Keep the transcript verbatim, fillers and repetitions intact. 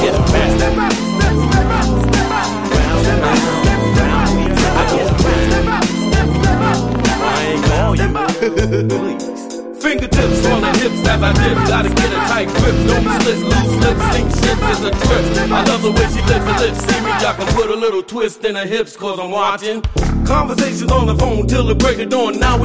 get a back. Step out, step, step out, step out. Round and round, round we go. I get a back. Step out, step, step out. I ain't call you. Please. Fingertips on the hips as I dip. Gotta get a tight grip. No splits, loose lips, sink ships is a trip. I love the way she licks her lips. See me, y'all can put a little twist in her hips, cause I'm watching. Conversations on the phone till the break of dawn. Now we